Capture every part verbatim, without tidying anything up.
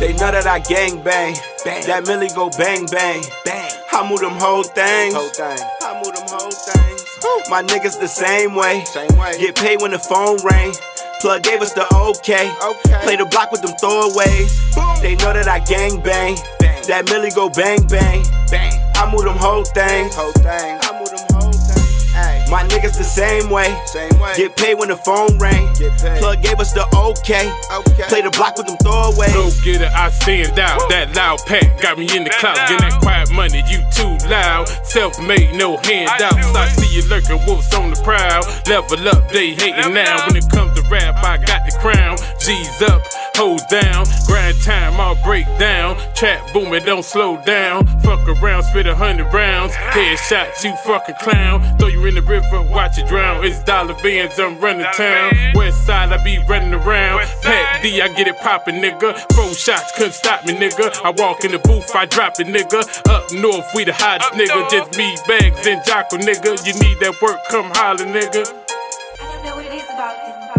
They know that I gang bang, bang. That Millie go bang bang, bang. I move them whole things, whole thing. I move them whole things. Woo. My niggas the same way, same way. Get paid when the phone ring. Plug gave us the okay. okay. Play the block with them throwaways. Boom. They know that I gang bang, bang. That Millie go bang bang, bang. I move them whole things, whole thing. I move them whole things. Ay. My niggas the same way, same way. Get paid when the phone ring. Plug gave us the okay. okay. Play the block with them throwaways. Go get it, I stand out. Woo. That loud pack got me in the clout. Get that quiet money, you too loud. Self-made, no handouts. I, I see you lurking, wolves on the prowl. Level up, they hating now. When it comes to rap, I got the crown. G's up, hold down. Grind time, I'll break down. Trap booming, don't slow down. Fuck around, spit a hundred rounds. Headshot, you fucking clown. Throw you in the river, watch it drown. It's dollar bands, I'm running town. West side, I be running around. Pat D, I get it poppin', nigga. Four shots couldn't stop me, nigga. I walk in the booth, I drop it, nigga. Up north, we the hottest, nigga. Just me, bags, and Jocko, nigga. You need that work, come holler, nigga. I don't know what it is about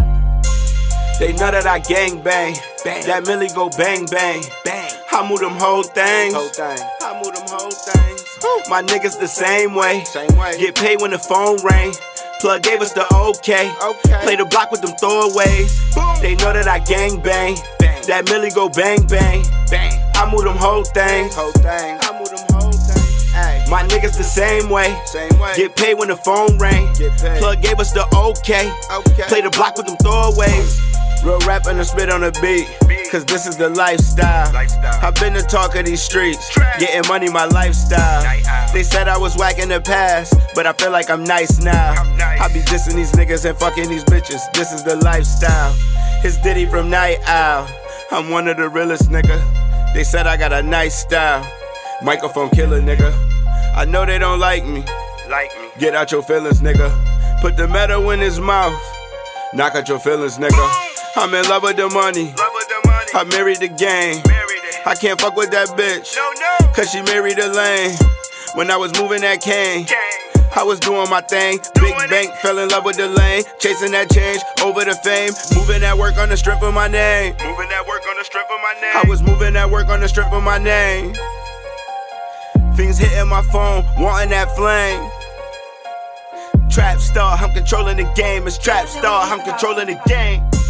this. They know that I gang bang, bang. That Millie go bang bang, bang. I move them whole things, whole thing. I move them whole things. Woo. My niggas the same way, same way. Get paid when the phone ring. Plug gave us the okay. okay. Play the block with them throwaways. Boom. They know that I gang bang, bang. That Millie go bang bang, bang. I move them whole things, whole thing. I move them whole things. Ay. My niggas the same way, same way. Get paid when the phone ring. Plug gave us the okay. okay. Play the block with them throwaways. Real rap and I spit on the beat, cause this is the lifestyle. lifestyle. I've been the talk of these streets, getting money my lifestyle. They said I was whack in the past, but I feel like I'm nice now. Nice. I be dissing these niggas and fucking these bitches, this is the lifestyle. It's Diddy from Night Owl, I'm one of the realest nigga. They said I got a nice style, microphone killer nigga. I know they don't like me, like me. Get out your feelings nigga. Put the metal in his mouth, knock out your feelings nigga. I'm in love with the money, love with the money. I married the game, married I can't fuck with that bitch, no, no. Cause she married the lane. When I was moving that cane, gang. I was doing my thing, doing big bank, it. Fell in love with the lane. Chasing that change, over the fame. Moving that work on the strength of my name. Moving that work on the strength of my name. I was moving that work on the strength of my name. Things hitting my phone, wanting that flame. Trap star, I'm controlling the game. It's trap star, I'm controlling the game.